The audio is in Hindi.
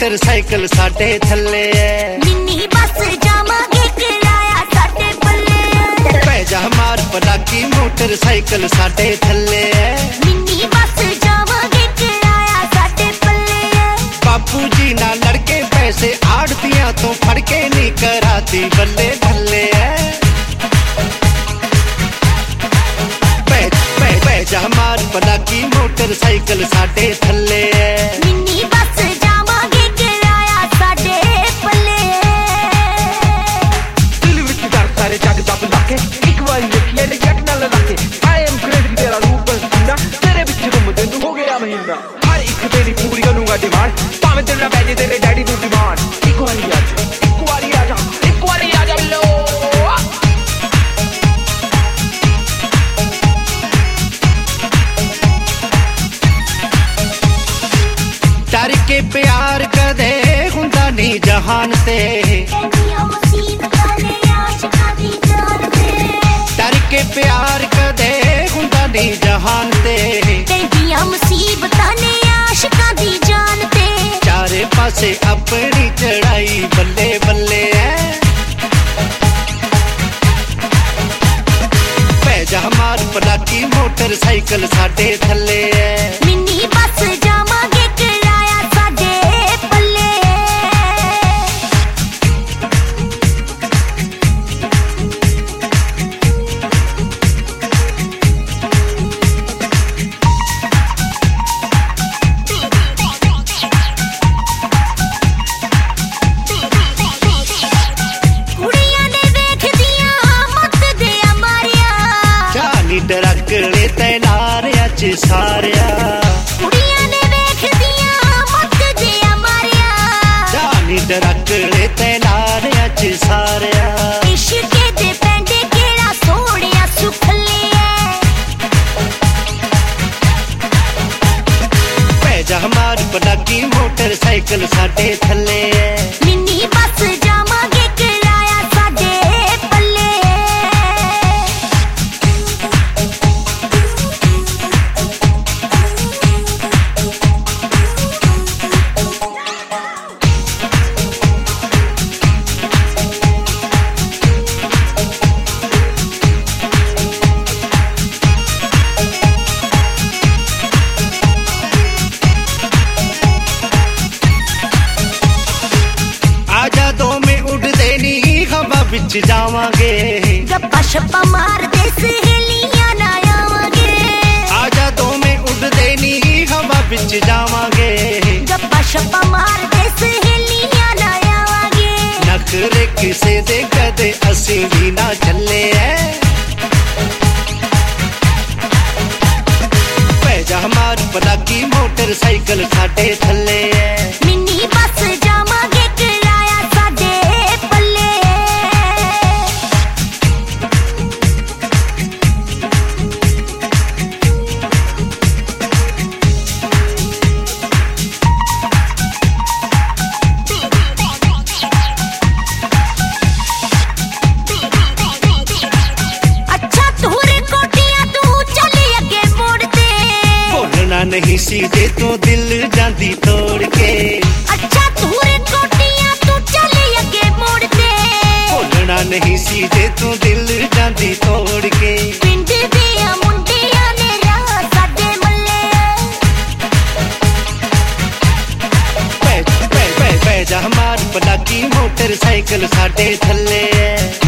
मोटरसाइकिल साडे थल्ले है। मिनी बस जावांगे किराया साडे पल्ले। पै जा मार पटाकी मोटरसाइकिल साडे थल्ले है। मिनी बस जावांगे किराया साडे पल्ले। बापू जी ना लड़के पैसे आड़तियां तो फड़के नहीं कराती बल्ले ढल्ले है। हमार पटाकी मोटरसाइकिल साडे थल्ले है। मिनी बस जावांगे किराया साडे पल्ले। दिल विच डर सारे जग दा बुलाके एक बारी देखिए रिजेक्ट ना लगे। आई एम क्रेजी तेरा रूप सीना तेरे विच घूमदे तू हो गया महीना। हर एक तेरी पूरी करूंगा डिमांड भावें तेरा पैजे तेरे डैडी तू डिमांड। एक बारी आजा एक बारी आजा एक बारी आजा लो। डर के प्यार कदे हुंदा नहीं जहान ते। डर के प्यार कदे हुंदा नहीं जहान ते। मुसीबतां ने आशिकां दी जान ते। चारे पासे अपनी चढ़ाई बल्ले बल्ले है। पैजा हमार पटाकी मोटरसाइकिल साडे थल्ले है। मिनी बस जावांगे किराया साडे पल्ले। कुड़ियां ने देखदियां मत दे मारिया। जानी डरकड़े तैनारिया च सारिया। कुड़ियां ने देखदियां मत दे मारिया। जानी डरकड़े तैनारिया च सारिया। इश्के दे पैंडे केड़ा सोहणिया सुखले ऐ। पैजा हमार पटाकी मोटरसाइकिल साडे थल्ले है। मिनी बस जावांगे किराया साडे पल्ले। आजा दो में उड़दे नी हवा बिच जावांगे। गप्पा शप्पा मारदे सहेलियां ना आवांगे। आजा दो में उड़दे नी हवा बिच जावांगे। गप्पा शप्पा मारदे सहेलियां ना आवांगे। नखरे किसे दे कदे असी भी ना चले है। पैजा हमार पटाकी मोटरसाइकिल साडे थल्ले है। मिनी बस जावांगे किराया साडे पल्ले। अच्छा तुहरे कोटियां तू चली अगे मोड़ते। बोलना नहीं सीधे तो दिल जांदी तोड़ के। अच्छा तुहरे कोटियां तू चली अगे मोड़ते। बोलना नहीं सीधे तो दिल जांदी तोड़ के। पिंड दियां मुंडियां ने राह साडे मल्ले। पैजा हमार पटाकी मोटरसाइकिल साडे थल्ले है।